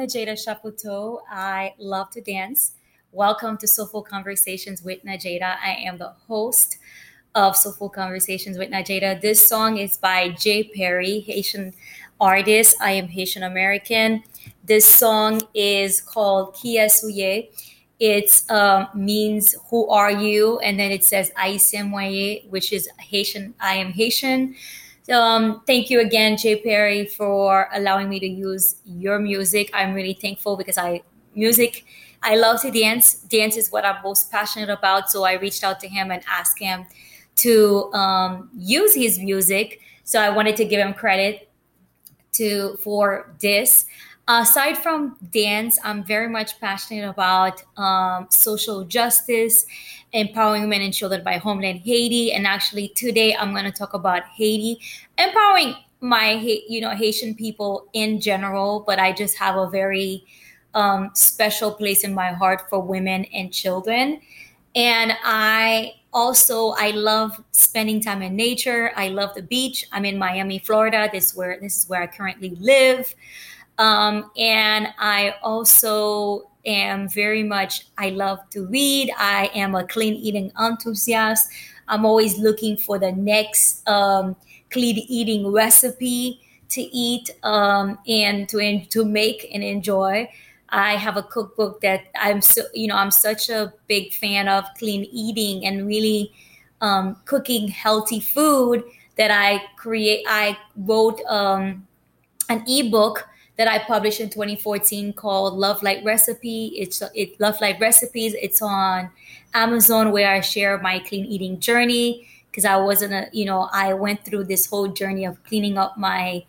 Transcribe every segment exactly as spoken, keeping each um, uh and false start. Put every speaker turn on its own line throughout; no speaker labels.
Najeda Chaputo. I love to dance. Welcome to Soulful Conversations with Najeda. I am the host of Soulful Conversations with Najeda. This song is by Jay Perry, Haitian artist. I am Haitian American. This song is called Qui est souye. It um, means who are you? And then it says Haïtien moye, which is Haitian. I am Haitian. Um, thank you again, Jay Perry, for allowing me to use your music. I'm really thankful because I music. I love to dance. Dance is what I'm most passionate about. So I reached out to him and asked him to um, use his music. So I wanted to give him credit to for this. Aside from dance, I'm very much passionate about um, social justice, empowering women and children by Homeland Haiti. And actually, today I'm going to talk about Haiti, empowering my you know Haitian people in general. But I just have a very um, special place in my heart for women and children. And I also I love spending time in nature. I love the beach. I'm in Miami, Florida. This is where this is where I currently live. Um, and I also am very much, I love to read. I am a clean eating enthusiast. I'm always looking for the next um, clean eating recipe to eat um, and to, to make and enjoy. I have a cookbook that I'm so, you know, I'm such a big fan of clean eating and really um, cooking healthy food that I create. I wrote um, an ebook that I published in twenty fourteen called Love Light Recipe. It's it Love Light Recipes. It's on Amazon where I share my clean eating journey because I wasn't a you know I went through this whole journey of cleaning up my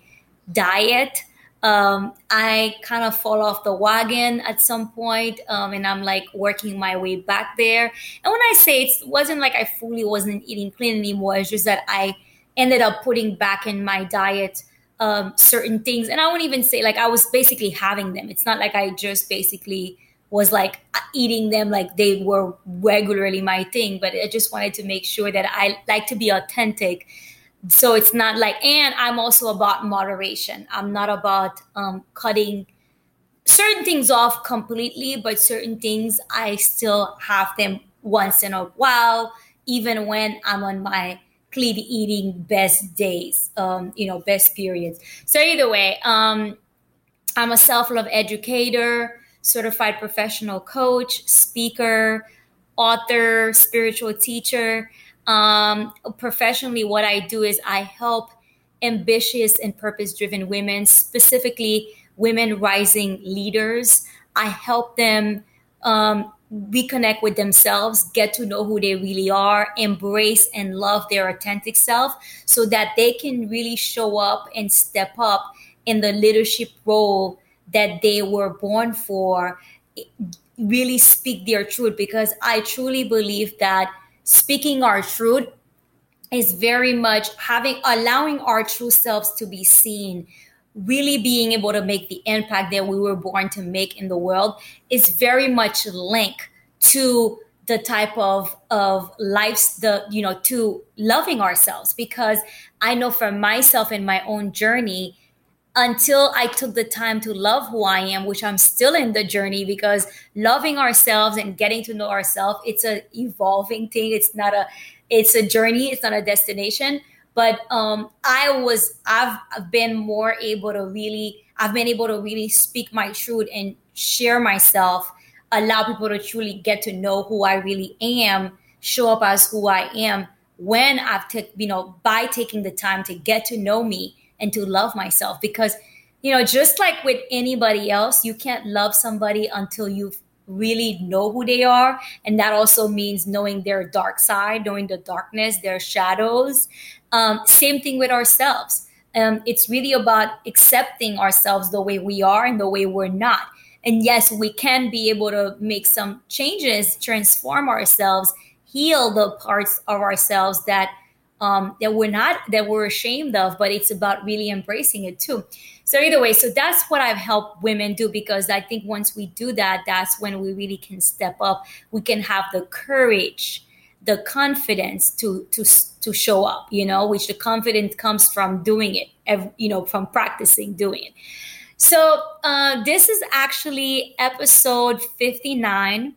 diet. Um, I kind of fall off the wagon at some point, um, and I'm like working my way back there. And when I say it wasn't like I fully wasn't eating clean anymore, it's just that I ended up putting back in my diet Um, certain things. And I wouldn't even say like I was basically having them. It's not like I just basically was like eating them like they were regularly my thing, but I just wanted to make sure that I like to be authentic. So it's not like, and I'm also about moderation. I'm not about um, cutting certain things off completely, but certain things I still have them once in a while, even when I'm on my clean eating best days, um, you know, best periods. So either way, um, I'm a self-love educator, certified professional coach, speaker, author, spiritual teacher. Um, professionally, what I do is I help ambitious and purpose-driven women, specifically women rising leaders. I help them um, reconnect with themselves, get to know who they really are, embrace and love their authentic self so that they can really show up and step up in the leadership role that they were born for, really speak their truth. Because I truly believe that speaking our truth is very much having, allowing our true selves to be seen, really being able to make the impact that we were born to make in the world is very much linked to the type of of lives, the you know to loving ourselves. Because I know for myself in my own journey, until I took the time to love who I am, which I'm still in the journey, because loving ourselves and getting to know ourselves, it's a evolving thing. It's not a it's a journey, it's not a destination. But um, I was, I've been more able to really, I've been able to really speak my truth and share myself, allow people to truly get to know who I really am, show up as who I am when I've taken, you know, by taking the time to get to know me and to love myself. Because, you know, just like with anybody else, you can't love somebody until you really know who they are. And that also means knowing their dark side, knowing the darkness, their shadows. Um, same thing with ourselves. Um, it's really about accepting ourselves the way we are and the way we're not. And yes, we can be able to make some changes, transform ourselves, heal the parts of ourselves that um, that we're not, that we're ashamed of, but it's about really embracing it too. So either way, so that's what I've helped women do, because I think once we do that, that's when we really can step up. We can have the courage, the confidence to to to show up, you know, which the confidence comes from doing it, ev- you know, from practicing doing it. So uh, this is actually episode fifty-nine.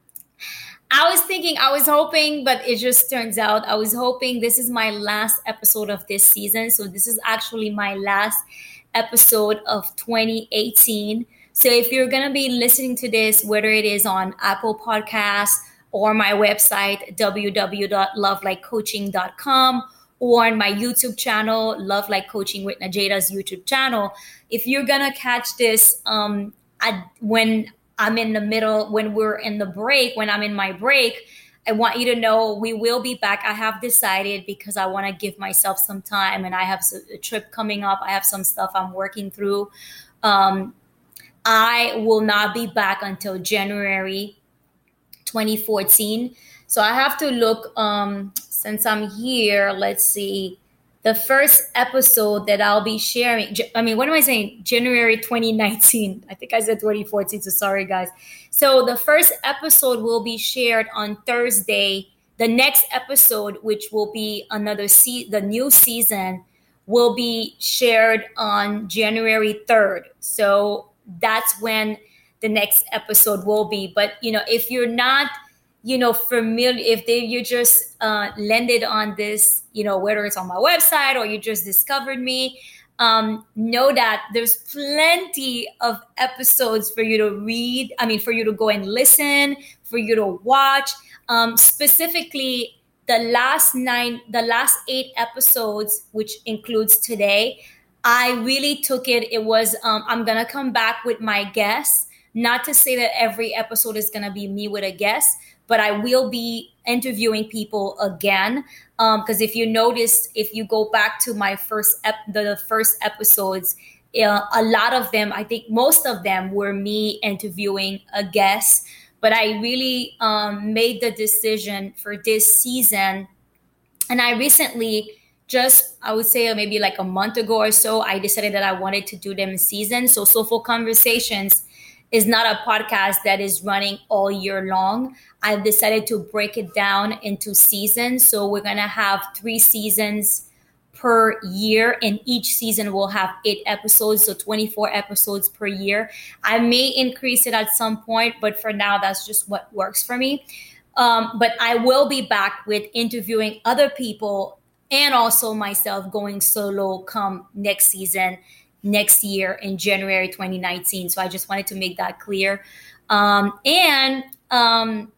I was thinking, I was hoping, but it just turns out I was hoping this is my last episode of this season. So this is actually my last episode of twenty eighteen. So if you're going to be listening to this, whether it is on Apple Podcasts or my website, w w w dot love like coaching dot com, or on my YouTube channel, Love Like Coaching with Najada's YouTube channel, if you're going to catch this um, at, when I'm in the middle, when we're in the break, when I'm in my break, I want you to know we will be back. I have decided, because I want to give myself some time, and I have a trip coming up. I have some stuff I'm working through. Um, I will not be back until January twenty fourteen. So I have to look, um, since I'm here, let's see. The first episode that I'll be sharing, I mean, what am I saying? January twenty nineteen. I think I said twenty fourteen, so sorry, guys. So the first episode will be shared on Thursday. The next episode, which will be another se- the new season, will be shared on January third. So that's when the next episode will be. But, you know, if you're not, you know, familiar, if they, you just uh, landed on this, you know, whether it's on my website or you just discovered me, um, know that there's plenty of episodes for you to read. I mean, for you to go and listen, for you to watch. Um, specifically, the last nine, the last eight episodes, which includes today, I really took it. It was, um, I'm going to come back with my guests. Not to say that every episode is going to be me with a guest, but I will be interviewing people again. Because um, if you noticed, if you go back to my first, ep- the first episodes, uh, a lot of them, I think most of them were me interviewing a guest. But I really um, made the decision for this season. And I recently, just, I would say maybe like a month ago or so, I decided that I wanted to do them in season. So Soulful Conversations is not a podcast that is running all year long. I've decided to break it down into seasons. So we're going to have three seasons per year, and each season will have eight episodes, so twenty-four episodes per year. I may increase it at some point, but for now, that's just what works for me. Um, but I will be back with interviewing other people and also myself going solo come next season, next year in January twenty nineteen. So I just wanted to make that clear. Um, and um,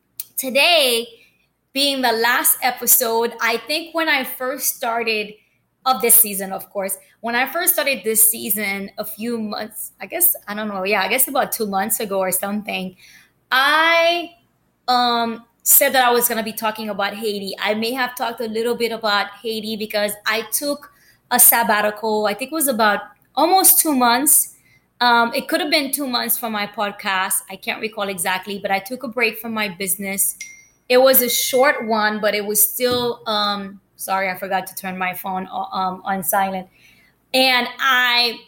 today, being the last episode, I think when I first started of this season, of course, when I first started this season a few months, I guess, I don't know, yeah, I guess about two months ago or something, I um, said that I was going to be talking about Haiti. I may have talked a little bit about Haiti because I took a sabbatical. I think it was about almost two months. Um, it could have been two months from my podcast. I can't recall exactly, but I took a break from my business. It was a short one, but it was still, um, sorry, I forgot to turn my phone um, on silent. And I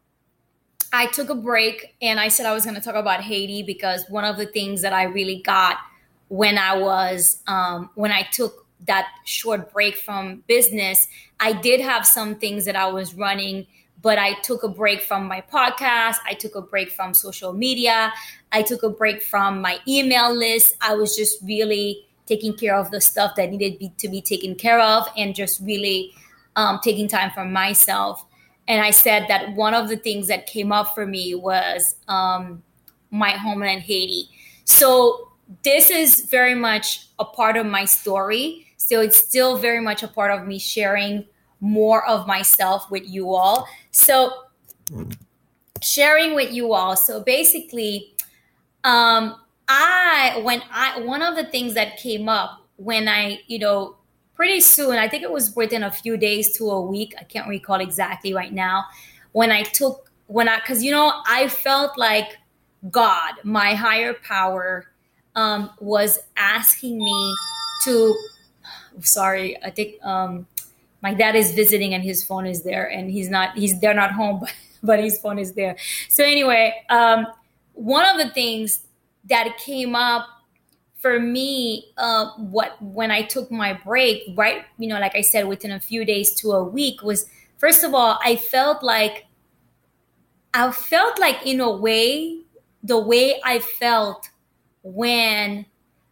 I took a break, and I said I was going to talk about Haiti because one of the things that I really got when I was, um, when I took that short break from business, I did have some things that I was running, but I took a break from my podcast. I took a break from social media. I took a break from my email list. I was just really taking care of the stuff that needed be, to be taken care of, and just really um, taking time for myself. And I said that one of the things that came up for me was um, my homeland, Haiti. So this is very much a part of my story. So it's still very much a part of me sharing more of myself with you all. So sharing with you all. So basically, um, I, when I, one of the things that came up when I, you know, pretty soon, I think it was within a few days to a week, I can't recall exactly right now, when I took, when I, cause you know, I felt like God, my higher power, um, was asking me to, sorry, I think, um, my dad is visiting and his phone is there, and he's not, he's, they're not home, but, but his phone is there. So anyway, um, one of the things that came up for me, uh, what, when I took my break, right, you know, like I said, within a few days to a week, was, first of all, I felt like I felt like, in a way, the way I felt when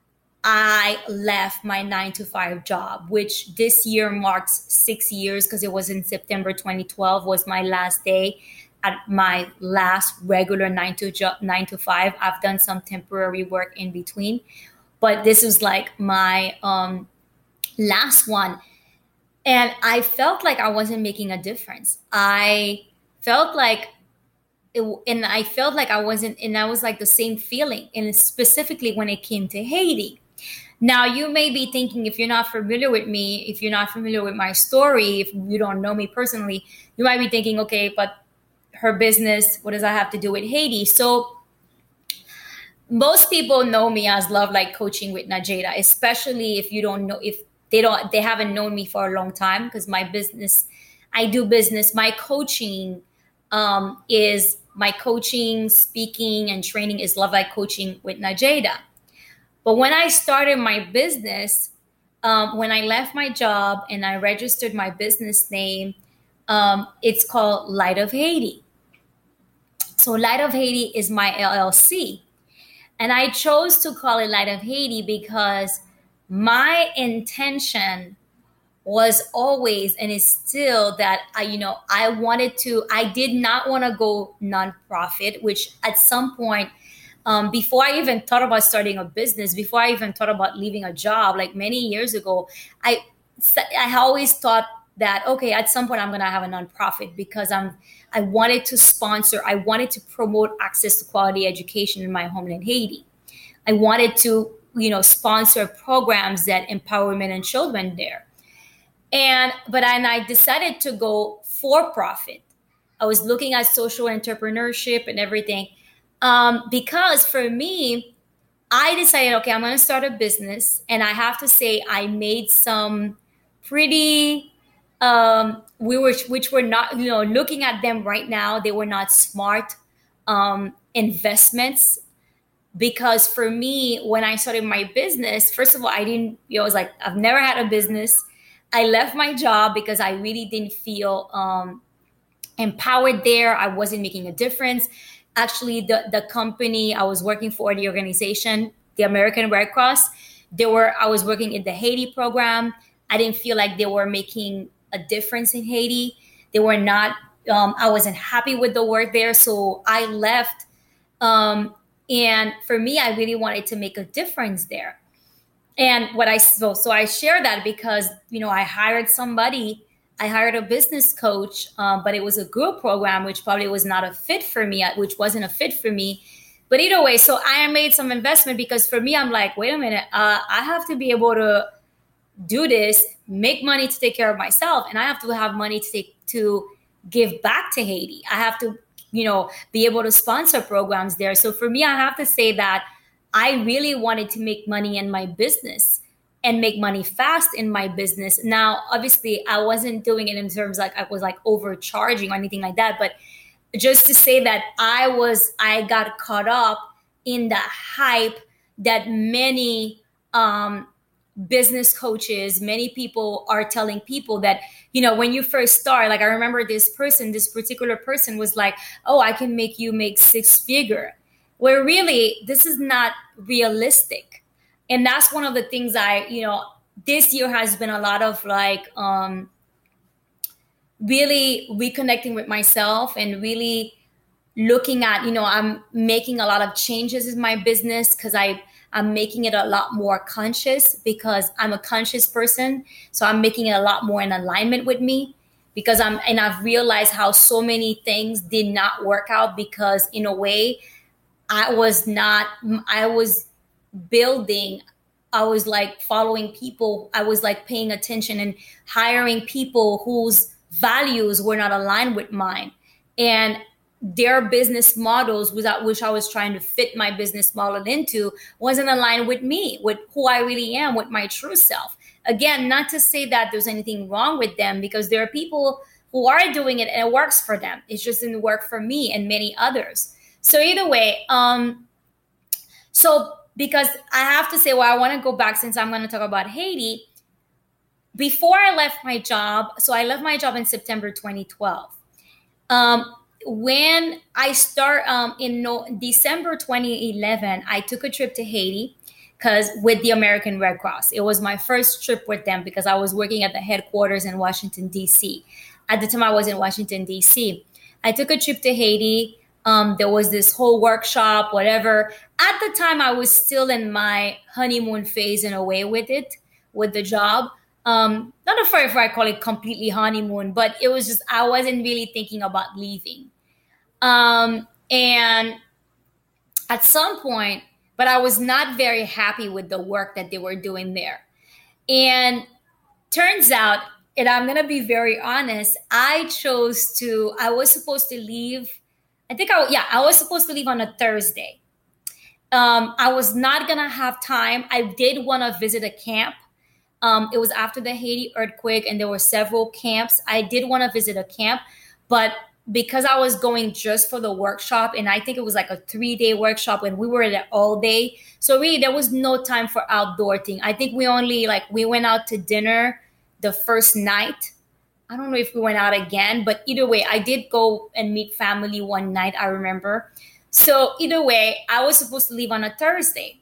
I left my nine to five job, which this year marks six years because it was in September twenty twelve was my last day at my last regular nine to job, nine to five. I've done some temporary work in between, but this was like my um, last one. And I felt like I wasn't making a difference. I felt like it, and I felt like I wasn't, and I was like the same feeling. And specifically when it came to Haiti. Now, you may be thinking, if you're not familiar with me, if you're not familiar with my story, if you don't know me personally, you might be thinking, okay, but her business, what does that have to do with Haiti? So most people know me as Love Like Coaching with Najeda, especially if you don't know, if they don't, they haven't known me for a long time, because my business, I do business, my coaching um, is, my coaching, speaking, and training is Love Like Coaching with Najeda. But when I started my business, um, when I left my job and I registered my business name, um, it's called Light of Haiti. So Light of Haiti is my L L C. And I chose to call it Light of Haiti because my intention was always, and is still, that I, you know, I wanted to, I did not want to go nonprofit, which at some point, Um, before I even thought about starting a business, before I even thought about leaving a job, like many years ago, I I always thought that, okay, at some point I'm going to have a nonprofit, because I'm I wanted to sponsor, I wanted to promote access to quality education in my homeland, Haiti. I wanted to, you know, sponsor programs that empower women and children there. And but and I decided to go for profit. I was looking at social entrepreneurship and everything. Um, because for me, I decided, okay, I'm going to start a business. And I have to say, I made some pretty, um, we were, which were not, you know, looking at them right now, they were not smart um, investments. Because for me, when I started my business, first of all, I didn't, you know, I was like, I've never had a business. I left my job because I really didn't feel um, empowered there. I wasn't making a difference. Actually, the, the company I was working for, the organization, the American Red Cross, they were, I was working in the Haiti program. I didn't feel like they were making a difference in Haiti. They were not, um, I wasn't happy with the work there. So I left. Um, and for me, I really wanted to make a difference there. And what I, so, so I share that because, you know, I hired somebody, I hired a business coach, um, but it was a group program, which probably was not a fit for me, which wasn't a fit for me. But either way, so I made some investment, because for me, I'm like, wait a minute, uh, I have to be able to do this, make money to take care of myself. And I have to have money to take, to give back to Haiti. I have to, you know, be able to sponsor programs there. So for me, I have to say that I really wanted to make money in my business and make money fast in my business. Now, obviously, I wasn't doing it in terms like I was like overcharging or anything like that. But just to say that I was, I got caught up in the hype that many um, business coaches, many people are telling people that, you know, when you first start, like I remember this person, this particular person was like, oh, I can make you make six figure. Where really, this is not realistic. And that's one of the things I, you know, this year has been a lot of like um, really reconnecting with myself and really looking at, you know, I'm making a lot of changes in my business because I, I'm making it a lot more conscious because I'm a conscious person. So I'm making it a lot more in alignment with me because I'm, and I've realized how so many things did not work out because in a way, I was not, I was building, I was like following people. I was like paying attention and hiring people whose values were not aligned with mine. And their business models, without which I was trying to fit my business model into, wasn't aligned with me, with who I really am, with my true self. Again, not to say that there's anything wrong with them because there are people who are doing it and it works for them. It just didn't work for me and many others. So either way, um, so because I have to say, well, I want to go back since I'm going to talk about Haiti. Before I left my job, so I left my job in September twenty twelve. Um, when I start um, in no, December twenty eleven, I took a trip to Haiti because with the American Red Cross, it was my first trip with them because I was working at the headquarters in Washington, D C. At the time I was in Washington, D C. I took a trip to Haiti. Um, there was this whole workshop, whatever. At the time, I was still in my honeymoon phase in a way with it, with the job. Um, not sure if I call it completely honeymoon, but it was just, I wasn't really thinking about leaving. Um, and at some point, but I was not very happy with the work that they were doing there. And turns out, and I'm going to be very honest, I chose to, I was supposed to leave. I think I, yeah, I was supposed to leave on a Thursday. Um, I was not going to have time. I did want to visit a camp. Um, it was after the Haiti earthquake and there were several camps. I did want to visit a camp, but because I was going just for the workshop, and I think it was like a three day workshop and we were there all day. So really there was no time for outdoor thing. I think we only like, we went out to dinner the first night. I don't know if we went out again, but either way, I did go and meet family one night, I remember. So either way, I was supposed to leave on a Thursday.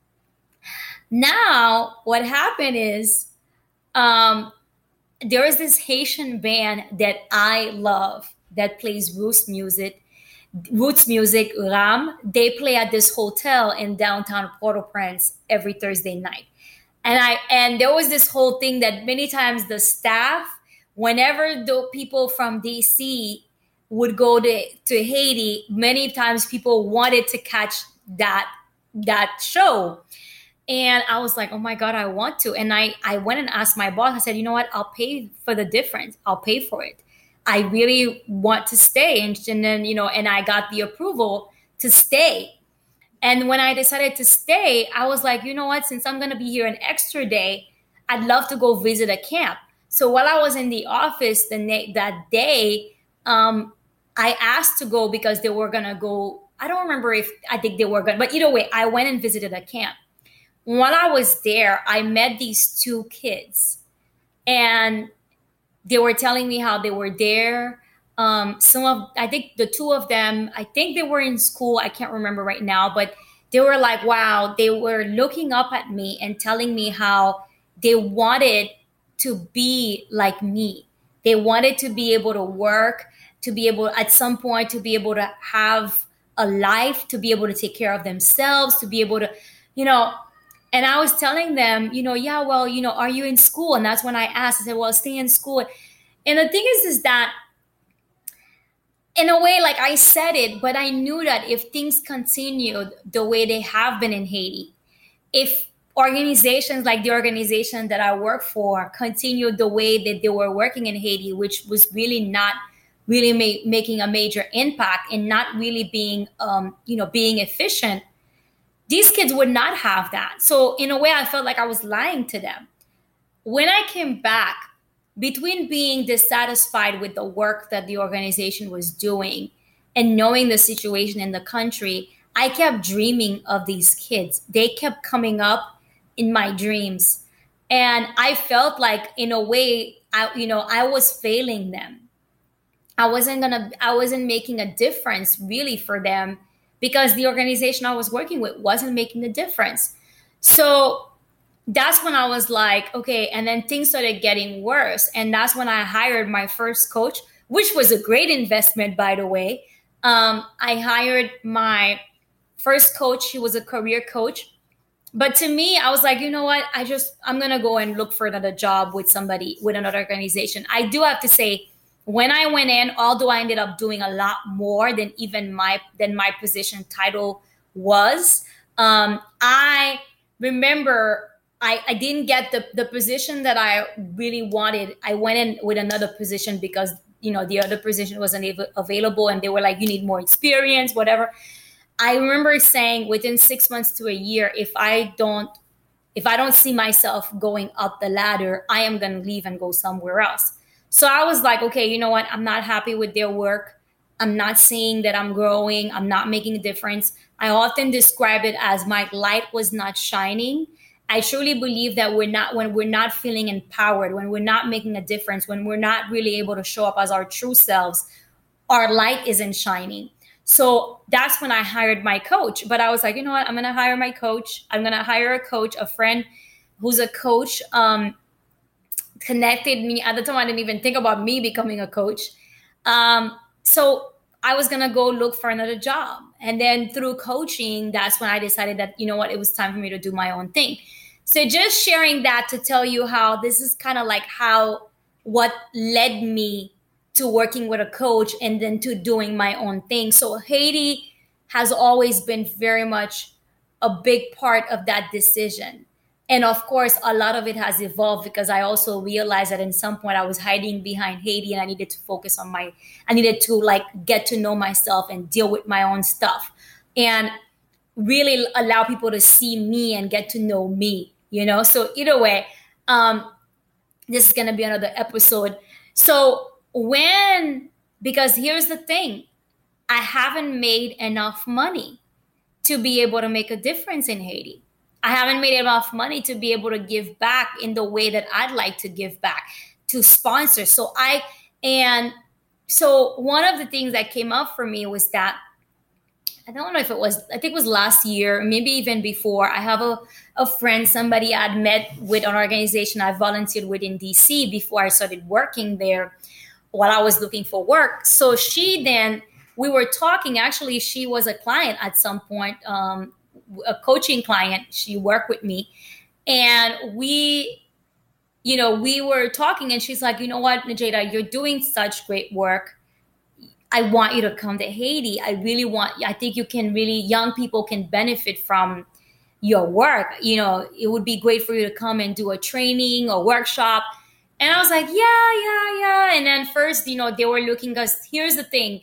Now, what happened is um, there is this Haitian band that I love that plays roots music, roots music, Ram. They play at this hotel in downtown Port-au-Prince every Thursday night. And I and there was this whole thing that many times the staff, whenever the people from D C would go to, to Haiti, many times people wanted to catch that that show. And I was like, oh my God, I want to. And I, I went and asked my boss, I said, you know what, I'll pay for the difference. I'll pay for it. I really want to stay. And, and then, you know, and I got the approval to stay. And when I decided to stay, I was like, you know what, since I'm going to be here an extra day, I'd love to go visit a camp. So while I was in the office the na- that day, um, I asked to go because they were going to go. I don't remember if I think they were going, but either way, I went and visited a camp. While I was there, I met these two kids and they were telling me how they were there. Um, some of, I think the two of them, I think they were in school. I can't remember right now, but they were like, wow, they were looking up at me and telling me how they wanted to be like me. They wanted to be able to work, to be able at some point to be able to have a life, to be able to take care of themselves, to be able to, you know, and I was telling them, you know, yeah, well, you know, are you in school? And that's when I asked, I said, well, stay in school. And the thing is, is that in a way, like I said it, but I knew that if things continued the way they have been in Haiti, if organizations like the organization that I work for continued the way that they were working in Haiti, which was really not really ma- making a major impact and not really being, um, you know, being efficient, these kids would not have that. So in a way, I felt like I was lying to them. When I came back, between being dissatisfied with the work that the organization was doing and knowing the situation in the country, I kept dreaming of these kids. They kept coming up in my dreams. And I felt like in a way, I, you know, I was failing them. I wasn't gonna, I wasn't making a difference really for them because the organization I was working with wasn't making a difference. So that's when I was like, okay, and then things started getting worse. And that's when I hired my first coach, which was a great investment, by the way. Um, I hired my first coach. He was a career coach. But to me, I was like, you know what? I just, I'm going to go and look for another job with somebody, with another organization. I do have to say, when I went in, although I ended up doing a lot more than even my, than my position title was, um, I remember I, I didn't get the, the position that I really wanted. I went in with another position because, you know, the other position wasn't av- available and they were like, you need more experience, whatever. I remember saying within six months to a year, if I don't, if I don't see myself going up the ladder, I am going to leave and go somewhere else. So I was like, okay, you know what? I'm not happy with their work. I'm not seeing that I'm growing. I'm not making a difference. I often describe it as my light was not shining. I truly believe that we're not, when we're not feeling empowered, when we're not making a difference, when we're not really able to show up as our true selves, our light isn't shining. So that's when I hired my coach. But I was like, you know what? I'm going to hire my coach. I'm going to hire a coach, a friend who's a coach, um, connected me. At the time, I didn't even think about me becoming a coach. Um, so I was going to go look for another job. And then through coaching, that's when I decided that, you know what, it was time for me to do my own thing. So just sharing that to tell you how this is kind of like how, what led me to working with a coach and then to doing my own thing. So Haiti has always been very much a big part of that decision. And of course, a lot of it has evolved because I also realized that in some point I was hiding behind Haiti and I needed to focus on my, I needed to like get to know myself and deal with my own stuff and really allow people to see me and get to know me, you know? So either way, um, this is going to be another episode. So when, because here's the thing, I haven't made enough money to be able to make a difference in Haiti. I haven't made enough money to be able to give back in the way that I'd like to give back to sponsors. So I, and so one of the things that came up for me was that, I don't know if it was, I think it was last year, maybe even before. I have a, a friend, somebody I'd met with an organization I volunteered with in D C before I started working there while I was looking for work. So she then, we were talking, actually, she was a client at some point, um, a coaching client. She worked with me. And we, you know, we were talking and she's like, you know what, Najeda, you're doing such great work. I want you to come to Haiti. I really want, I think you can really, young people can benefit from your work. You know, it would be great for you to come and do a training or workshop. And I was like, yeah, yeah, yeah. And then first, you know, they were looking, because here's the thing,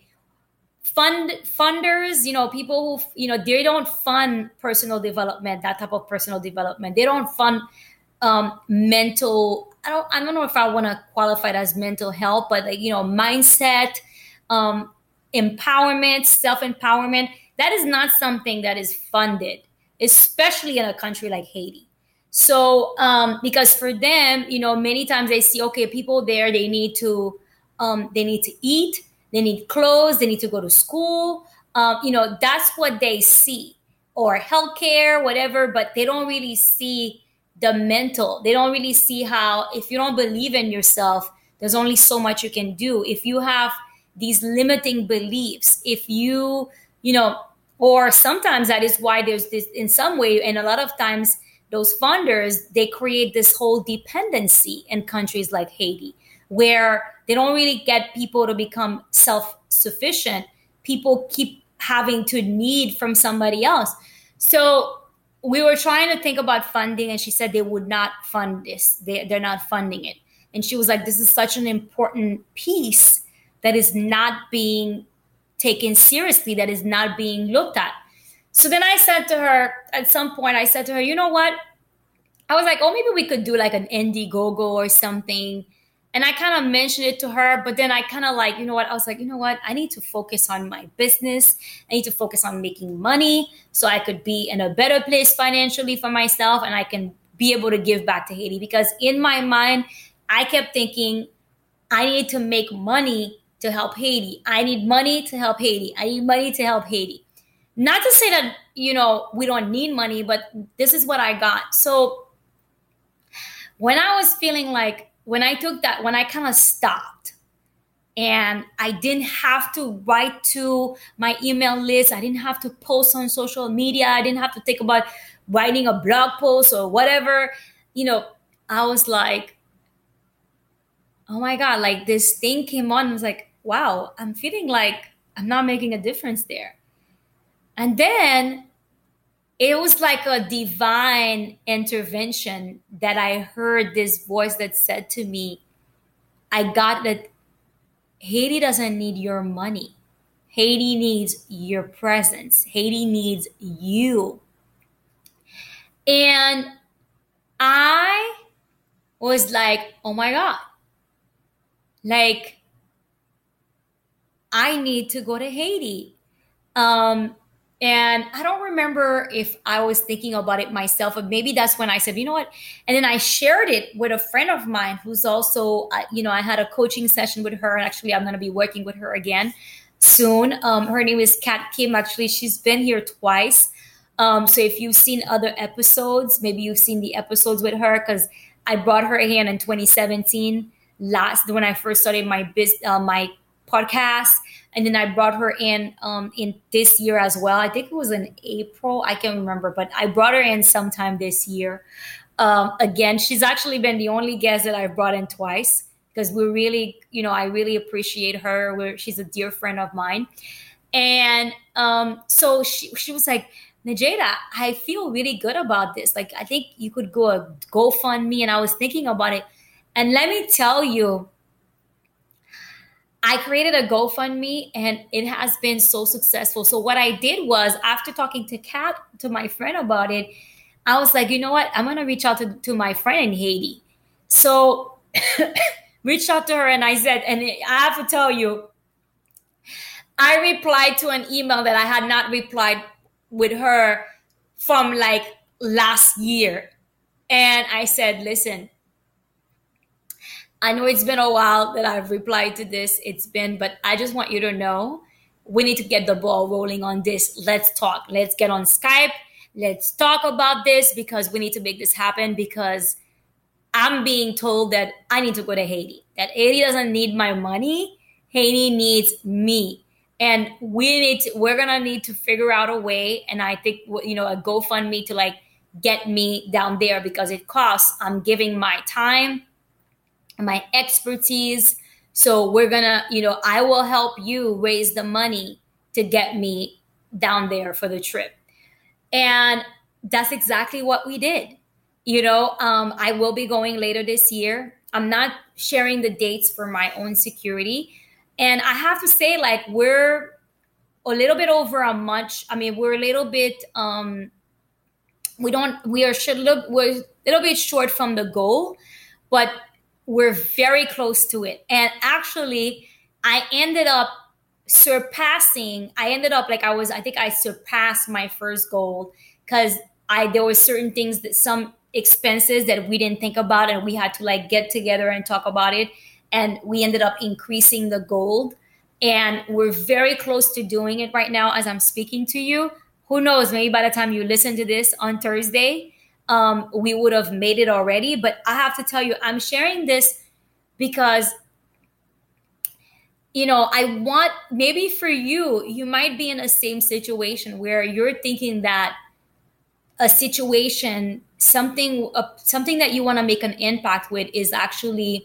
fund funders, you know, people who, you know, they don't fund personal development, that type of personal development. They don't fund um, mental, I don't, I don't know if I want to qualify it as mental health, but like, you know, mindset, um, empowerment, self-empowerment. That is not something that is funded, especially in a country like Haiti. So, um, because for them, you know, many times they see, okay, people there, they need to, um, they need to eat, they need clothes, they need to go to school. Um, you know, that's what they see, or healthcare, whatever, but they don't really see the mental. They don't really see how, if you don't believe in yourself, there's only so much you can do. If you have these limiting beliefs, if you, you know, or sometimes that is why there's this in some way, and a lot of times those funders, they create this whole dependency in countries like Haiti, where they don't really get people to become self-sufficient. People keep having to need from somebody else. So we were trying to think about funding, and she said they would not fund this. They, they're not funding it. And she was like, this is such an important piece that is not being taken seriously, that is not being looked at. So then I said to her, at some point, I said to her, you know what? I was like, oh, maybe we could do like an Indiegogo or something. And I kind of mentioned it to her, but then I kind of like, you know what? I was like, you know what? I need to focus on my business. I need to focus on making money so I could be in a better place financially for myself, and I can be able to give back to Haiti. Because in my mind, I kept thinking, I need to make money to help Haiti. I need money to help Haiti. I need money to help Haiti. Not to say that, you know, we don't need money, but this is what I got. So when I was feeling like, when I took that, when I kind of stopped and I didn't have to write to my email list, I didn't have to post on social media, I didn't have to think about writing a blog post or whatever, you know, I was like, oh my God, like this thing came on. I was like, wow, I'm feeling like I'm not making a difference there. And then it was like a divine intervention that I heard this voice that said to me, I got that Haiti doesn't need your money. Haiti needs your presence. Haiti needs you. And I was like, oh my God, like, I need to go to Haiti. Um, And I don't remember if I was thinking about it myself, or maybe that's when I said, you know what? And then I shared it with a friend of mine who's also, uh, you know, I had a coaching session with her. And actually, I'm going to be working with her again soon. Um, her name is Kat Kim. Actually, she's been here twice. Um, so if you've seen other episodes, maybe you've seen the episodes with her, because I brought her in in twenty seventeen, last when I first started my biz, uh, my podcast. And then I brought her in um, in this year as well. I think it was in April. I can't remember, but I brought her in sometime this year. Um, again, she's actually been the only guest that I've brought in twice, because we really, you know, I really appreciate her. We're, she's a dear friend of mine. And um, so she, she was like, Najeda, I feel really good about this. Like, I think you could go a GoFundMe. And I was thinking about it. And let me tell you, I created a GoFundMe and it has been so successful. So what I did was, after talking to Kat, to my friend about it, I was like, you know what? I'm going to reach out to, to my friend in Haiti. So reached out to her and I said, and I have to tell you, I replied to an email that I had not replied with her from like last year. And I said, listen, I know it's been a while that I've replied to this. It's been, but I just want you to know we need to get the ball rolling on this. Let's talk. Let's get on Skype. Let's talk about this, because we need to make this happen, because I'm being told that I need to go to Haiti, that Haiti doesn't need my money. Haiti needs me. And we need to, we're going to need to figure out a way. And I think, you know, a GoFundMe to like get me down there, because it costs. I'm giving my time, my expertise. So we're gonna, you know, I will help you raise the money to get me down there for the trip. And that's exactly what we did. You know, um, I will be going later this year. I'm not sharing the dates for my own security. And I have to say, like, we're a little bit over a month. I mean, we're a little bit, um, we don't, we are should look, we're a little bit short from the goal, but we're very close to it. And actually, I ended up surpassing, I ended up like I was, I think I surpassed my first goal, because I, there were certain things that some expenses that we didn't think about, and we had to like get together and talk about it. And we ended up increasing the goal. And we're very close to doing it right now as I'm speaking to you. Who knows, maybe by the time you listen to this on Thursday, Um, we would have made it already. But I have to tell you, I'm sharing this because, you know, I want, maybe for you, you might be in the same situation where you're thinking that a situation, something, uh, something that you want to make an impact with is actually,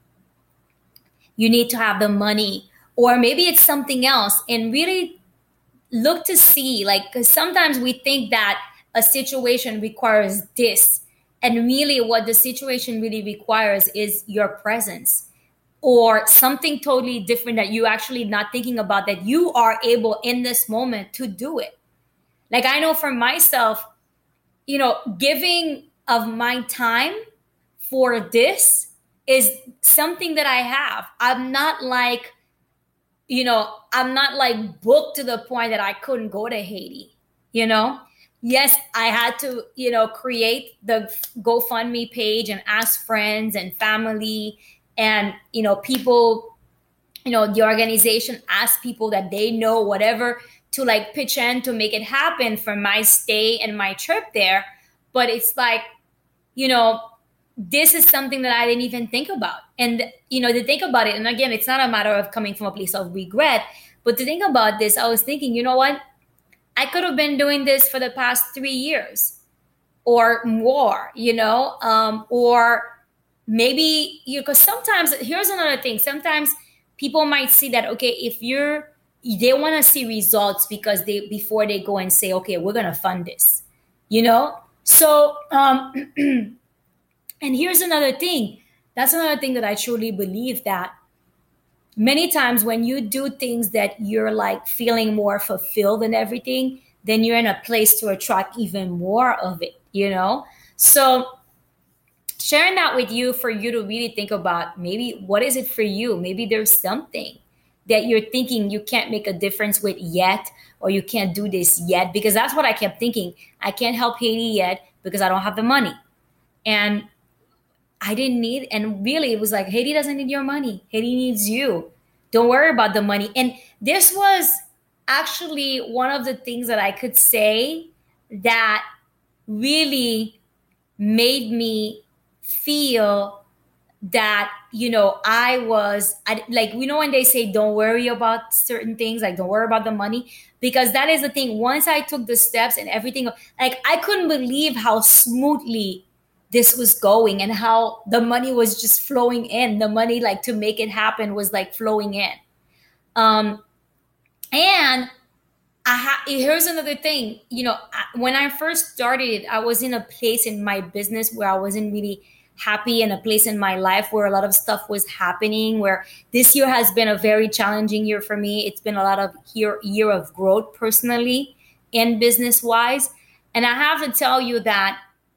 you need to have the money, or maybe it's something else. And really look to see, like, because sometimes we think that a situation requires this. And really what the situation really requires is your presence, or something totally different that you actually not thinking about, that you are able in this moment to do it. Like, I know for myself, you know, giving of my time for this is something that I have. I'm not like, you know, I'm not like booked to the point that I couldn't go to Haiti, you know? Yes, I had to, you know, create the GoFundMe page and ask friends and family and, you know, people, you know, the organization ask people that they know, whatever, to like pitch in to make it happen for my stay and my trip there. But it's like, you know, this is something that I didn't even think about. And, you know, to think about it, and again, it's not a matter of coming from a place of regret, but to think about this, I was thinking, you know what? I could have been doing this for the past three years or more, you know, um, or maybe you, because sometimes, here's another thing. Sometimes people might see that, okay, if you're, they want to see results because they, before they go and say, okay, we're going to fund this, you know? So, um, and here's another thing. That's another thing that I truly believe, that many times when you do things that you're like feeling more fulfilled and everything, then you're in a place to attract even more of it, you know? So sharing that with you, for you to really think about, maybe what is it for you? Maybe there's something, that you're thinking you can't make a difference with yet, or you can't do this yet, because that's what I kept thinking. I can't help Haiti yet because I don't have the money. And I didn't need, and really it was like, Haiti doesn't need your money. Haiti needs you. Don't worry about the money. And this was actually one of the things that I could say that really made me feel that, you know, I was I, like, you know, when they say don't worry about certain things, like don't worry about the money, because that is the thing. Once I took the steps and everything, like I couldn't believe how smoothly this was going and how the money was just flowing in. The money, like to make it happen, was like flowing in. Um, and I ha- here's another thing. You know, I- when I first started, I was in a place in my business where I wasn't really happy, in a place in my life where a lot of stuff was happening. Where this year has been a very challenging year for me. It's been a lot of year year of growth personally and business wise. And I have to tell you that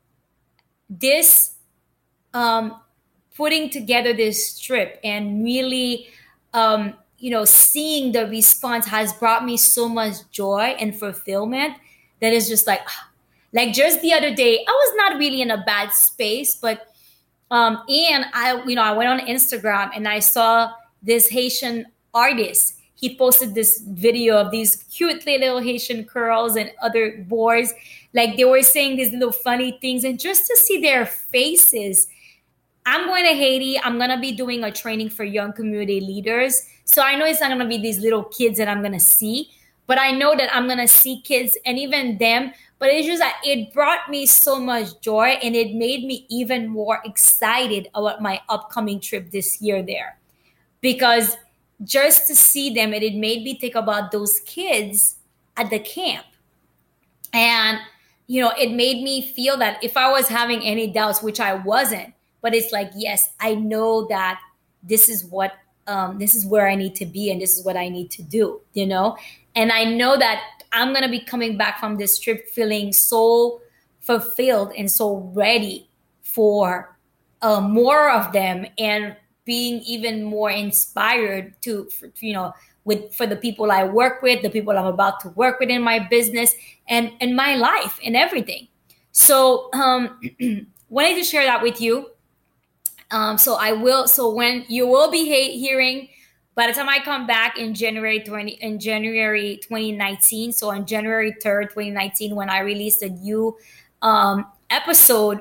this um, putting together this trip and really, um, you know, seeing the response has brought me so much joy and fulfillment that is just like, like just the other day, I was not really in a bad space, but um, and I, you know, I went on Instagram and I saw this Haitian artist. He posted this video of these cute little Haitian girls and other boys, like they were saying these little funny things, and just to see their faces. I'm going to Haiti. I'm going to be doing a training for young community leaders. So I know it's not going to be these little kids that I'm going to see, but I know that I'm going to see kids and even them. But it's just that it brought me so much joy, and it made me even more excited about my upcoming trip this year there. Because just to see them, and it made me think about those kids at the camp. And, you know, it made me feel that if I was having any doubts, which I wasn't, but it's like, yes, I know that this is what, um, this is where I need to be, and this is what I need to do, you know? And I know that I'm going to be coming back from this trip feeling so fulfilled and so ready for uh, more of them, and being even more inspired to, for, you know, with for the people I work with, the people I'm about to work with in my business and and my life and everything. So um, wanted to share that with you. Um, so I will. So when you will be he- hearing, by the time I come back in January twenty in January twenty nineteen. So on January third, twenty nineteen, when I released a new um, episode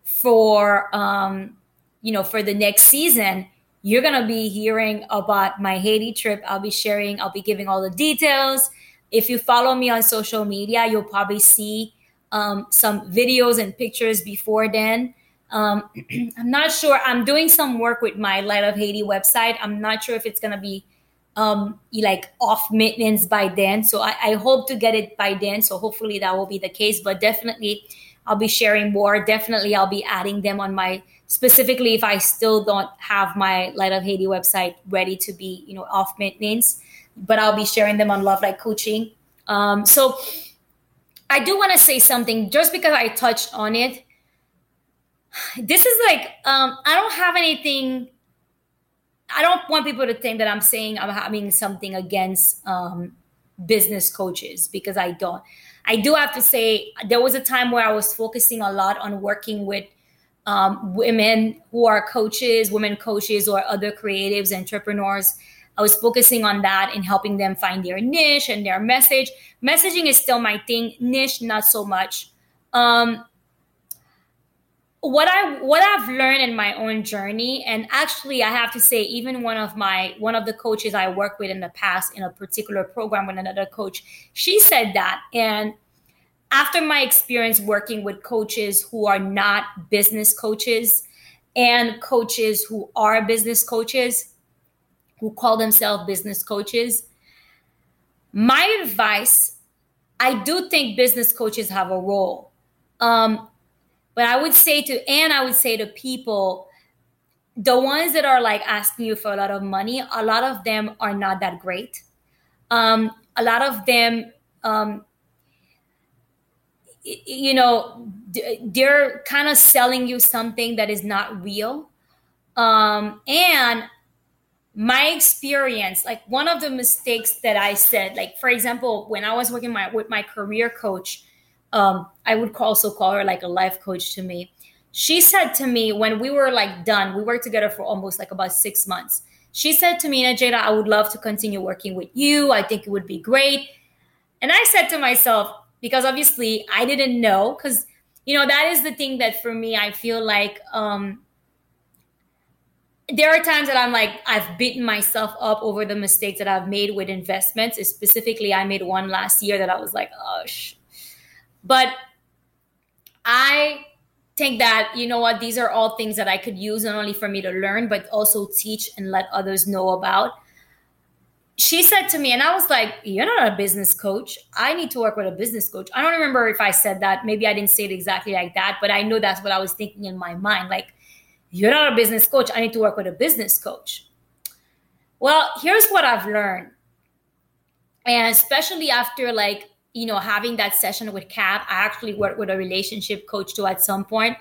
for um, you know for the next season, you're gonna be hearing about my Haiti trip. I'll be sharing. I'll be giving all the details. If you follow me on social media, you'll probably see um, some videos and pictures before then. Um, I'm not sure. I'm doing some work with my Light of Haiti website. I'm not sure if it's gonna be um, like off maintenance by then. So I, I hope to get it by then. So hopefully that will be the case. But definitely, I'll be sharing more. Definitely, I'll be adding them on my, specifically if I still don't have my Light of Haiti website ready to be, you know, off maintenance. But I'll be sharing them on Love Like Coaching. Um, so I do want to say something, just because I touched on it. This is like, um, I don't have anything. I don't want people to think that I'm saying I'm having something against um, business coaches, because I don't. I do have to say, there was a time where I was focusing a lot on working with um, women who are coaches, women coaches, or other creatives, entrepreneurs. I was focusing on that and helping them find their niche and their message. Messaging is still my thing, niche, not so much. Um, what I what I've learned in my own journey, and actually I have to say, even one of my one of the coaches I worked with in the past in a particular program with another coach, she said that. And after my experience working with coaches who are not business coaches, and coaches who are business coaches, who call themselves business coaches, my advice, I do think business coaches have a role. Um, but I would say to, and I would say to people, the ones that are like asking you for a lot of money, a lot of them are not that great. Um, a lot of them, um, you know, they're kind of selling you something that is not real. Um, and my experience, like one of the mistakes that I said, like for example, when I was working my with my career coach, um, I would also call her like a life coach to me. She said to me when we were like done, we worked together for almost like about six months. She said to me, Najeda, I would love to continue working with you. I think it would be great. And I said to myself, because obviously I didn't know, because you know that is the thing that for me I feel like um, there are times that I'm like, I've beaten myself up over the mistakes that I've made with investments. Specifically, I made one last year that I was like, oh, sh-. But I think that, you know what, these are all things that I could use not only for me to learn, but also teach and let others know about. She said to me, and I was like, you're not a business coach. I need to work with a business coach. I don't remember if I said that. Maybe I didn't say it exactly like that, but I know that's what I was thinking in my mind. Like, you're not a business coach. I need to work with a business coach. Well, here's what I've learned. And especially after like, you know, having that session with Cap, I actually worked with a relationship coach too at some point.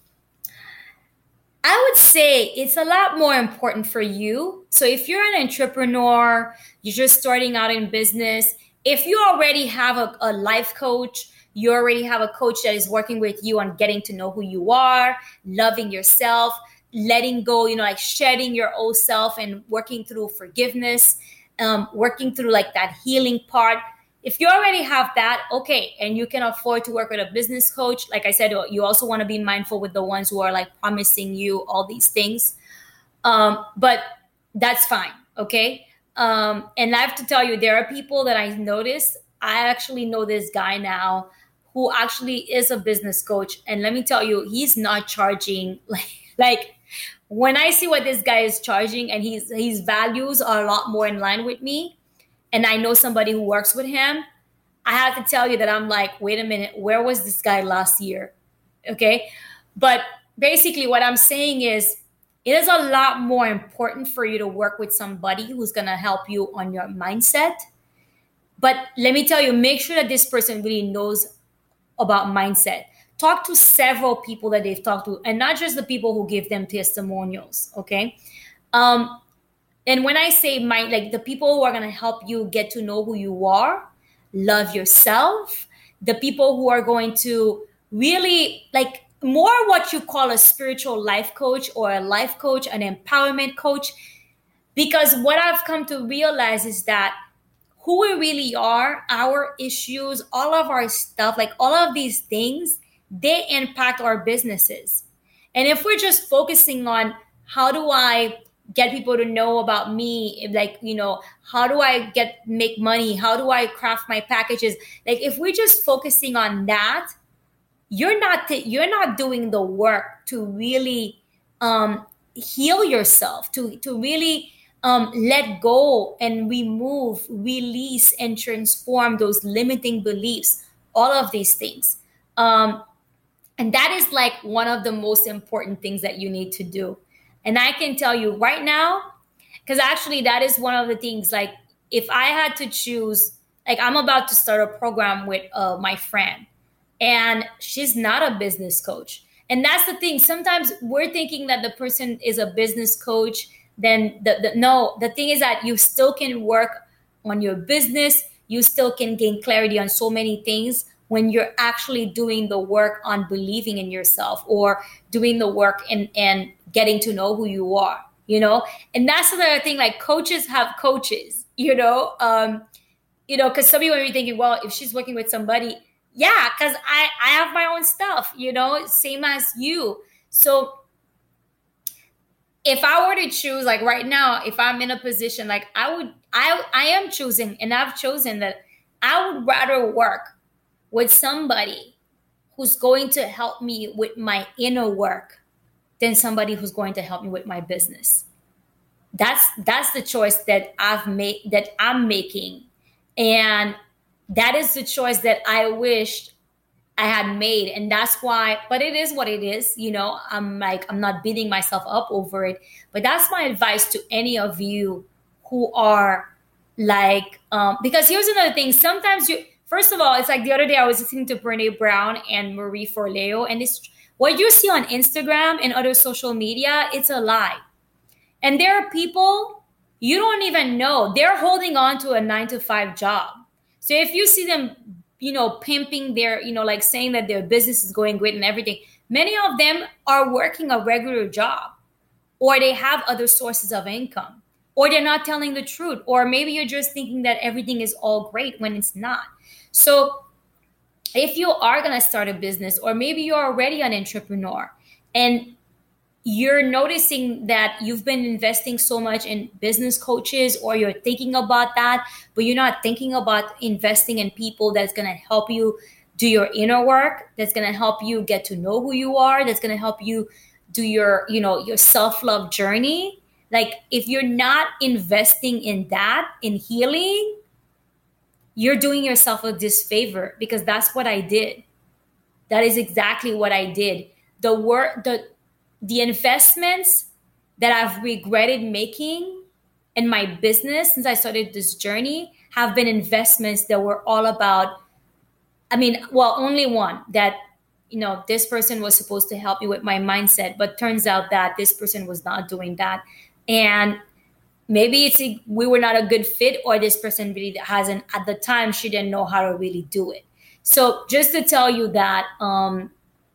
I would say it's a lot more important for you. So if you're an entrepreneur, you're just starting out in business, if you already have a, a life coach, you already have a coach that is working with you on getting to know who you are, loving yourself, letting go, you know, like shedding your old self and working through forgiveness, um, working through like that healing part. If you already have that, okay, and you can afford to work with a business coach, like I said, you also want to be mindful with the ones who are like promising you all these things. Um, but that's fine, okay? Um, and I have to tell you, there are people that I noticed. I actually know this guy now who actually is a business coach. And let me tell you, he's not charging like, like when I see what this guy is charging and his, his values are a lot more in line with me, and I know somebody who works with him, I have to tell you that I'm like, wait a minute, where was this guy last year? Okay. But basically what I'm saying is it is a lot more important for you to work with somebody who's going to help you on your mindset. But let me tell you, make sure that this person really knows about mindset. Talk to several people that they've talked to, and not just the people who give them testimonials. Okay. Um, And when I say my, like the people who are going to help you get to know who you are, love yourself, the people who are going to really like more what you call a spiritual life coach or a life coach, an empowerment coach. Because what I've come to realize is that who we really are, our issues, all of our stuff, like all of these things, they impact our businesses. And if we're just focusing on how do I get people to know about me, like, you know, how do I get make money, how do I craft my packages, like if we're just focusing on that, you're not t- you're not doing the work to really um heal yourself, to to really um let go and remove, release and transform those limiting beliefs, all of these things. um and that is like one of the most important things that you need to do. And I can tell you right now, because actually that is one of the things, like if I had to choose, like I'm about to start a program with uh, my friend, and she's not a business coach. And that's the thing. Sometimes we're thinking that the person is a business coach. Then the, the no, the thing is that you still can work on your business. You still can gain clarity on so many things when you're actually doing the work on believing in yourself, or doing the work and, and getting to know who you are, you know? And that's another thing, like coaches have coaches, you know? Um, you know, because some people may be thinking, well, if she's working with somebody, yeah, because I, I have my own stuff, you know, same as you. So if I were to choose, like right now, if I'm in a position, like I would, I, I am choosing, and I've chosen that I would rather work with somebody who's going to help me with my inner work than somebody who's going to help me with my business. That's that's the choice that I've made, that I'm making. And that is the choice that I wished I had made. And that's why, but it is what it is. You know, I'm like, I'm not beating myself up over it. But that's my advice to any of you who are like, um, because here's another thing. Sometimes you, first of all, it's like the other day I was listening to Brene Brown and Marie Forleo, and it's what you see on Instagram and other social media, it's a lie. And there are people You don't even know. They're holding on to a nine to five job. So if you see them, you know, pimping their, you know, like saying that their business is going great and everything, many of them are working a regular job, or they have other sources of income, or they're not telling the truth, or maybe you're just thinking that everything is all great when it's not. So if you are going to start a business, or maybe you're already an entrepreneur and you're noticing that you've been investing so much in business coaches, or you're thinking about that, but you're not thinking about investing in people that's going to help you do your inner work, that's going to help you get to know who you are, that's going to help you do your, you know, your self-love journey. Like if you're not investing in that, in healing, you're doing yourself a disfavor, because that's what I did. That is exactly what I did. The work, the the investments that I've regretted making in my business since I started this journey have been investments that were all about, I mean, well, only one that, you know, this person was supposed to help me with my mindset, but turns out that this person was not doing that. And maybe it's we were not a good fit, or this person really hasn't, at the time, she didn't know how to really do it. So just to tell you that, um,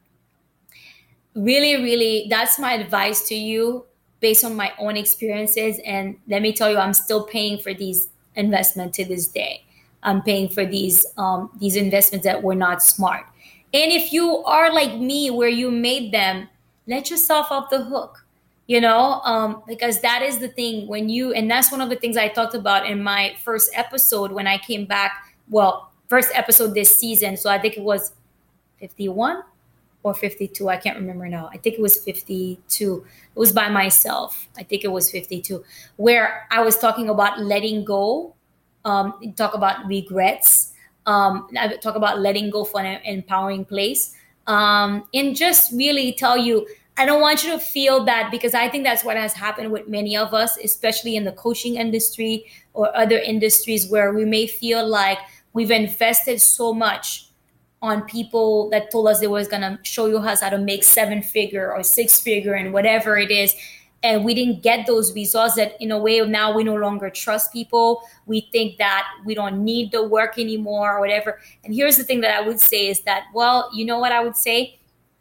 really, really, that's my advice to you based on my own experiences. And let me tell you, I'm still paying for these investments to this day. I'm paying for these um, these investments that were not smart. And if you are like me, where you made them, let yourself off the hook, you know, um, because that is the thing when you, and that's one of the things I talked about in my first episode when I came back. Well, first episode this season. So I think it was fifty-one or fifty-two. I can't remember now. I think it was fifty-two. It was by myself. I think it was fifty-two, where I was talking about letting go, um, talk about regrets, um, I talk about letting go for an empowering place, um, and just really tell you, I don't want you to feel that, because I think that's what has happened with many of us, especially in the coaching industry or other industries, where we may feel like we've invested so much on people that told us they was going to show you how to make seven figure or six figure and whatever it is. And we didn't get those results, that in a way now we no longer trust people. We think that we don't need the work anymore or whatever. And here's the thing that I would say is that, well, you know what I would say?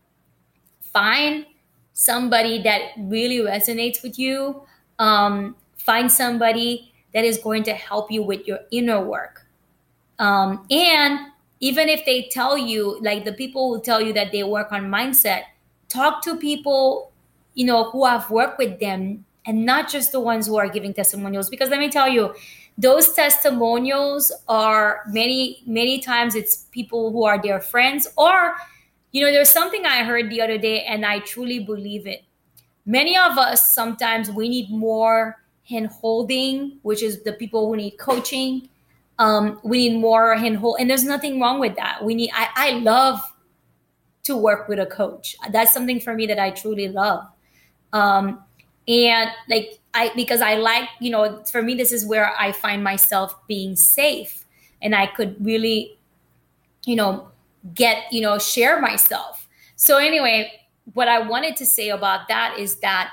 Find somebody that really resonates with you. Um, find somebody that is going to help you with your inner work. Um, and even if they tell you, like the people who tell you that they work on mindset, talk to people, you know, who have worked with them, and not just the ones who are giving testimonials. Because let me tell you, those testimonials are many, many times it's people who are their friends, or, you know, there's something I heard the other day and I truly believe it. Many of us, sometimes we need more hand holding, which is the people who need coaching. Um, we need more hand hold, and there's nothing wrong with that. We need, I, I love to work with a coach. That's something for me that I truly love. Um, and like, I, because I like, you know, for me, this is where I find myself being safe, and I could really, you know, get, you know, share myself. So anyway, what I wanted to say about that is that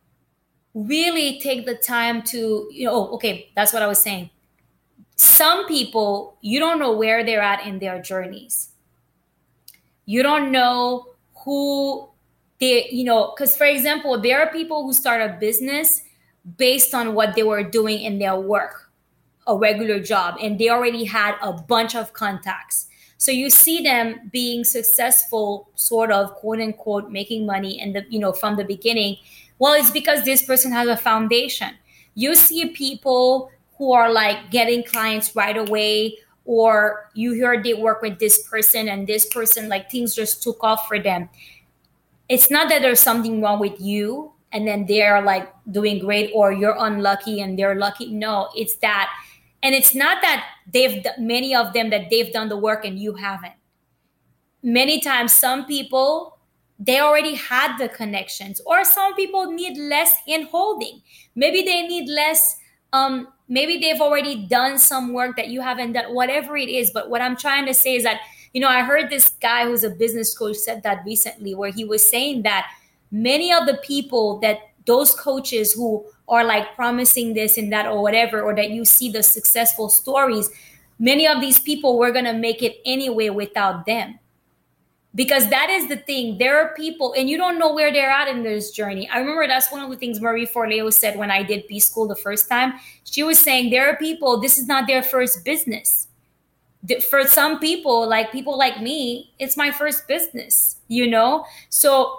really take the time to, you know, okay, that's what I was saying. Some people, you don't know where they're at in their journeys. You don't know who they, you know, because for example, there are people who start a business based on what they were doing in their work, a regular job, and they already had a bunch of contacts. So you see them being successful, sort of, quote unquote, making money, and the, you know, from the beginning. Well, it's because this person has a foundation. You see people who are like getting clients right away, or you hear they work with this person and this person, like things just took off for them. It's not that there's something wrong with you and then they're like doing great, or you're unlucky and they're lucky. No, it's that. And it's not that they've, many of them, that they've done the work and you haven't. Many times, some people, they already had the connections, or some people need less hand holding. Maybe they need less, um, maybe they've already done some work that you haven't done, whatever it is. But what I'm trying to say is that, you know, I heard this guy who's a business coach said that recently, where he was saying that many of the people that those coaches who are like promising this and that or whatever, or that you see the successful stories, many of these people were going to make it anyway without them. Because that is the thing. There are people, and you don't know where they're at in this journey. I remember that's one of the things Marie Forleo said when I did B School the first time. She was saying there are people, this is not their first business. For some people, like people like me, it's my first business, you know? So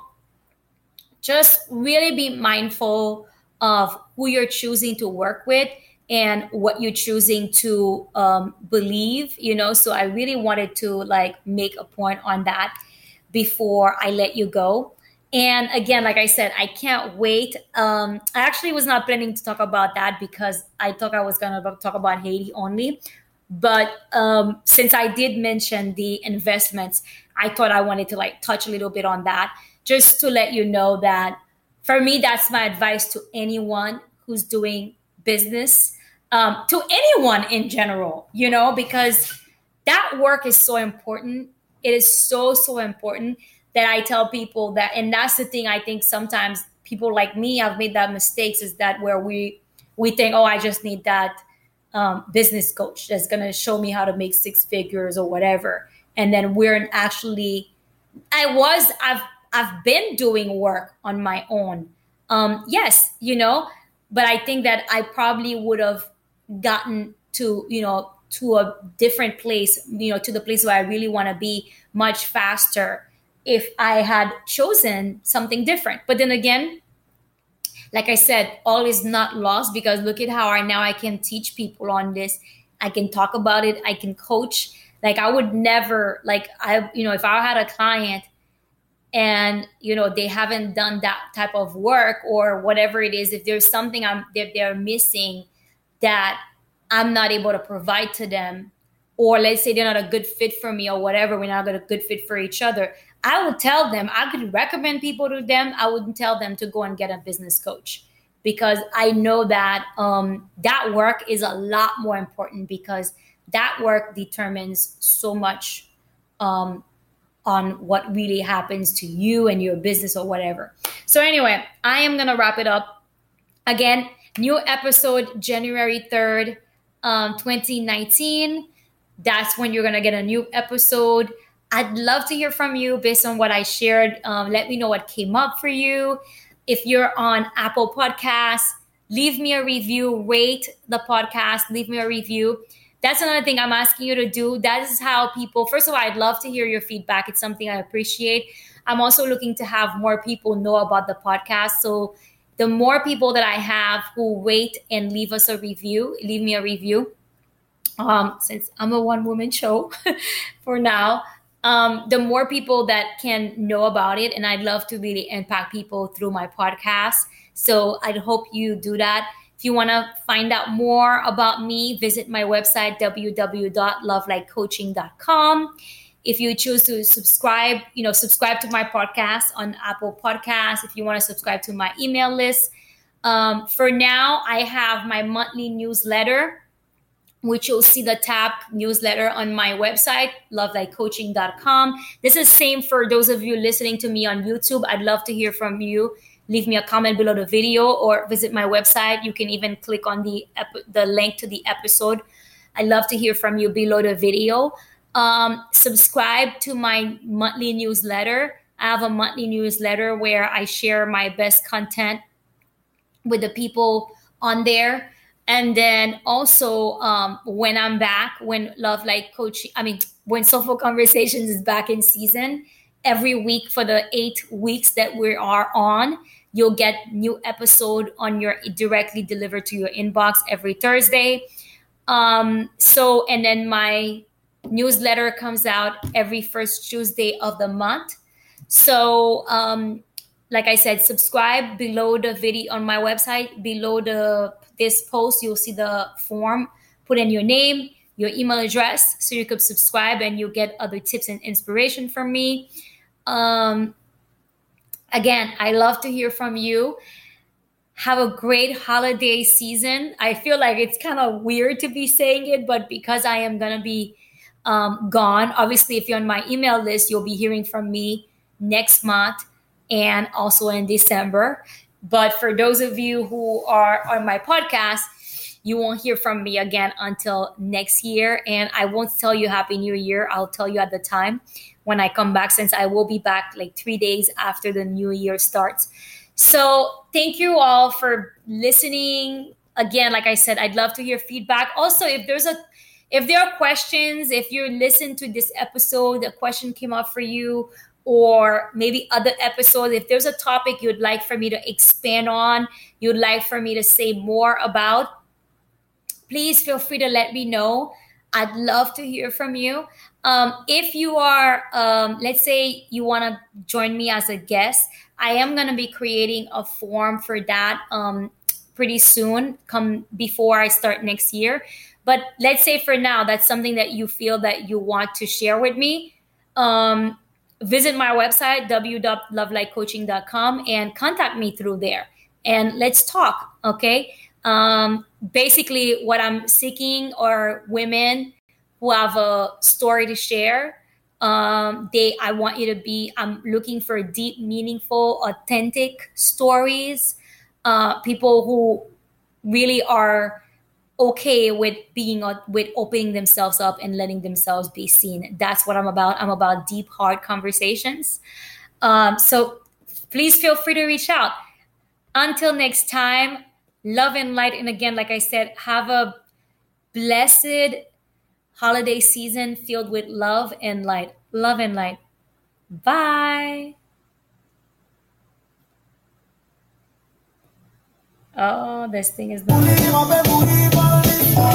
just really be mindful of who you're choosing to work with and what you're choosing to um, believe, you know? So I really wanted to like make a point on that before I let you go. And again, like I said, I can't wait. Um, I actually was not planning to talk about that because I thought I was going to talk about Haiti only. But um, since I did mention the investments, I thought I wanted to like touch a little bit on that, just to let you know that for me, that's my advice to anyone who's doing business, um, to anyone in general, you know, because that work is so important. It is so, so important that I tell people that, and that's the thing I think sometimes people like me have made that mistakes, is that where we, we think, oh, I just need that um, business coach that's going to show me how to make six figures or whatever. And then we're actually, I was, I've, I've been doing work on my own. Um, yes, you know, but I think that I probably would have gotten to, you know, to a different place, you know, to the place where I really want to be much faster if I had chosen something different. But then again, like I said, all is not lost, because look at how I now I can teach people on this. I can talk about it. I can coach. Like I would never, like I, you know, if I had a client and, you know, they haven't done that type of work or whatever it is, if there's something I'm, that they're missing that I'm not able to provide to them, or let's say they're not a good fit for me or whatever, we're not a good fit for each other, I would tell them, I could recommend people to them. I wouldn't tell them to go and get a business coach, because I know that um, that work is a lot more important, because that work determines so much um, on what really happens to you and your business or whatever. So anyway, I am going to wrap it up. Again, new episode January third, um, twenty nineteen. That's when you're going to get a new episode. I'd love to hear from you based on what I shared. Um, let me know what came up for you. If you're on Apple Podcasts, leave me a review, rate the podcast, leave me a review. That's another thing I'm asking you to do. That is how people, first of all, I'd love to hear your feedback. It's something I appreciate. I'm also looking to have more people know about the podcast. So the more people that I have who rate and leave us a review, leave me a review, um, since I'm a one-woman show for now, um, the more people that can know about it. And I'd love to really impact people through my podcast. So I'd hope you do that. If you want to find out more about me, visit my website, w w w dot love like coaching dot com. If you choose to subscribe, you know, subscribe to my podcast on Apple Podcasts. If you want to subscribe to my email list. Um, for now, I have my monthly newsletter, which you'll see the tab newsletter on my website, love like coaching dot com. This is same for those of you listening to me on YouTube. I'd love to hear from you. Leave me a comment below the video or visit my website. You can even click on the ep- the link to the episode. I'd love to hear from you below the video. Um, subscribe to my monthly newsletter. I have a monthly newsletter where I share my best content with the people on there. And then also um, when I'm back, when Love Like Coaching, I mean, when Soulful Conversations is back in season, every week for the eight weeks that we are on, you'll get new episode on your directly delivered to your inbox every Thursday. Um, so, and then my newsletter comes out every first Tuesday of the month. So, um, like I said, subscribe below the video on my website. Below the this post, you'll see the form. Put in your name, your email address, so you could subscribe and you'll get other tips and inspiration from me. Um, again, I love to hear from you. Have a great holiday season. I feel like it's kind of weird to be saying it, but because I am going to be um, gone, obviously, if you're on my email list, you'll be hearing from me next month and also in December. But for those of you who are on my podcast, you won't hear from me again until next year. And I won't tell you Happy New Year. I'll tell you at the time when I come back, since I will be back like three days after the new year starts. So thank you all for listening. Again, like I said, I'd love to hear feedback. Also, if there's a if there are questions, if you listen to this episode, a question came up for you, or maybe other episodes, if there's a topic you'd like for me to expand on, you'd like for me to say more about, please feel free to let me know. I'd love to hear from you. Um, if you are, um, let's say you want to join me as a guest, I am going to be creating a form for that um, pretty soon, come before I start next year. But let's say for now, that's something that you feel that you want to share with me. Um, visit my website, w w w dot love light coaching dot com, and contact me through there. And let's talk, okay? Um, basically, what I'm seeking are women who have a story to share. Um, they, I want you to be. I'm looking for deep, meaningful, authentic stories. Uh, people who really are okay with being with opening themselves up and letting themselves be seen. That's what I'm about. I'm about deep, hard conversations. Um, so please feel free to reach out. Until next time, love and light. And again, like I said, have a blessed holiday season filled with love and light. Love and light. Bye. Oh, this thing is not.